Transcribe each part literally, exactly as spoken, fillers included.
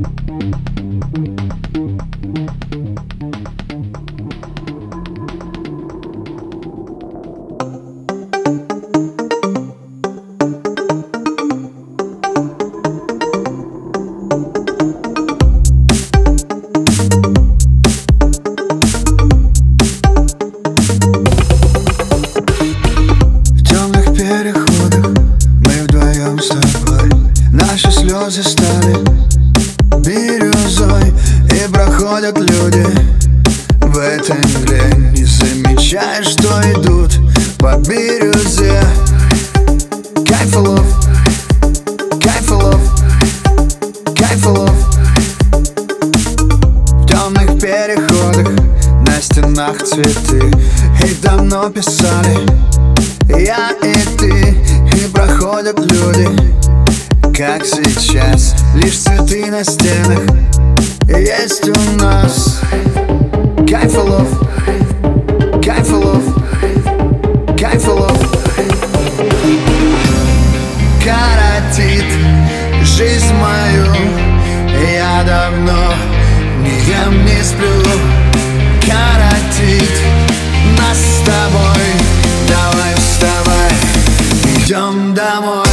Наши слезы стали бирюзой, и проходят люди в этой мгле. Не замечаешь, что идут по бирюзе. Кайфолов, кайфолов, кайфолов. В темных переходах на стенах цветы, их давно писали я и ты. И проходят люди, как сейчас, лишь цветы на стенах есть у нас. Кайфолов, кайфолов, кайфолов. Коротит жизнь мою, я давно не ем, не сплю. Коротит нас с тобой, давай вставай, идем домой.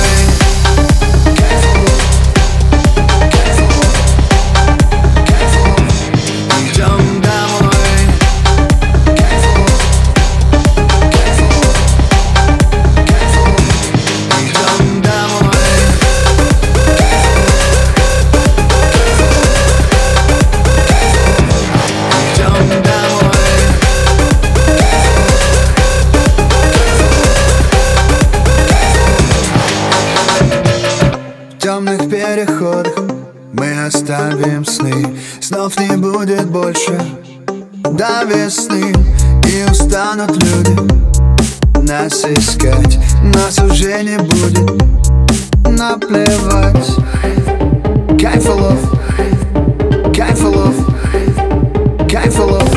В темных переходах мы оставим сны, снов не будет больше до весны. И устанут люди нас искать, нас уже не будет наплевать. Кайфолов, кайфолов, кайфолов.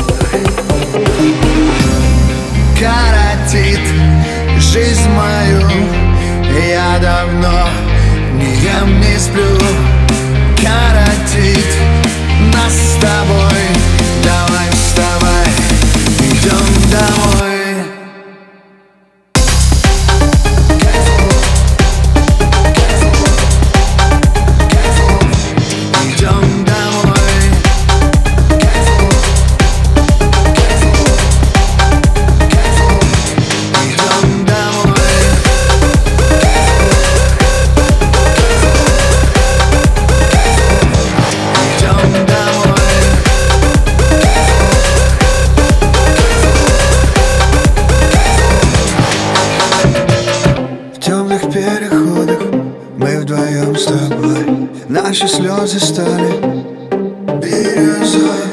Коротит жизнь мою, я давно не ем, не сплю. Коротит нас с тобой, давай вставай, идем домой. Переходах мы вдвоем с тобой, наши слезы стали бирюзой.